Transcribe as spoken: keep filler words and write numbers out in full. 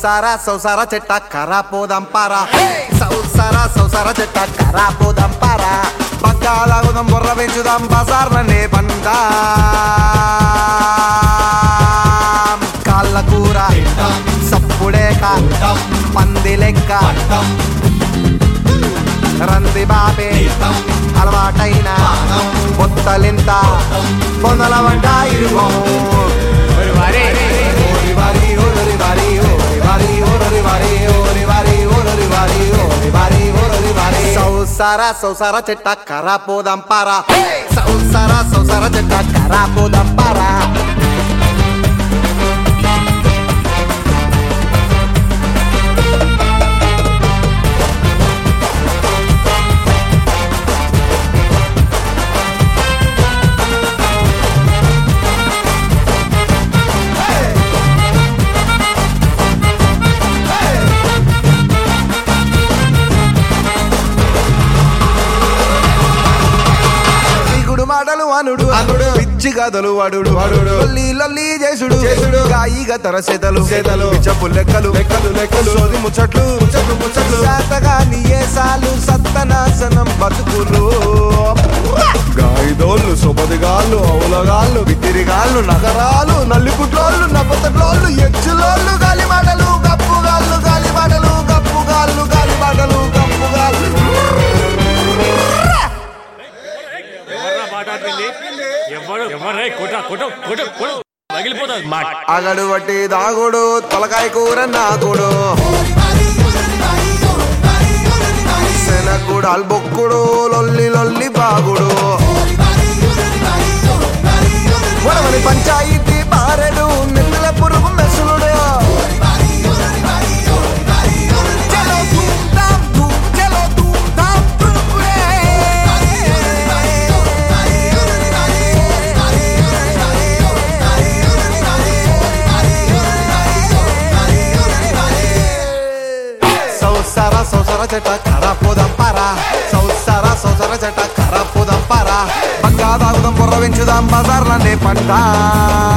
సౌసారా సౌసారా చెట్ట కరా పోదాం పారా సౌసారా సౌసారా చెట్ట కరా పోదాం పారా బగ్గాలాగుదాం బొర్ర పెంచుదాం బజార్లనే పందా కాళ్ళ కూర సప్పుడేక పంది లెక్క రంది బాబే అలవాటైన బొత్తలింత పొందల వంట ఇరుగో సౌసారా సౌసారా చెట్ట కరా పోదాం పారా సౌసారా సౌసారా చెట్ట కరా పోదాం పారా మాటలు అనుడు అనుడు పిచ్చి కథలు వాడుడు వాడుడు లొల్లి లొల్లి చేసుడు చేసుడు గాయిగా తరసేతలు సేతలు పిచ్చపు లెక్కలు లెక్కలు లెక్కలు సోది ముచ్చట్లు ముచ్చట్లు ముచ్చట్లు శాతగా నియేసాలు సత్తనాశనం బతుకులు గాయిదోళ్ళు సొబదిగాళ్ళు అవులగాళ్ళు బిత్తిరిగాళ్ళు నగరాలు నల్లిపుట్లోళ్ళు నవ్వతట్లోళ్ళు ఎచ్చులోళ్ళు గాలి మాటలు గప్పుగాళ్ళు గాలి మాటలు గప్పుగాళ్ళు గాలి మాటలు గప్పుగాళ్ళు అగడు బట్టి దాగుడు తలకాయ కూర నాకుడు శనగుడు అల్బొక్కుడు లొల్లి లొల్లి బాగుడు వరవని పంచాయితీ బారెడు నెల్లల పురుగు మెసులుడు సౌసారా సౌసారా చెట్ట కరా పోదాం పారా సౌసారా సౌసారా చెట్ట కరా పోదాం పారా బంగా దాగుదాం బొర్ర పెంచుదాం బజార్లనే పంట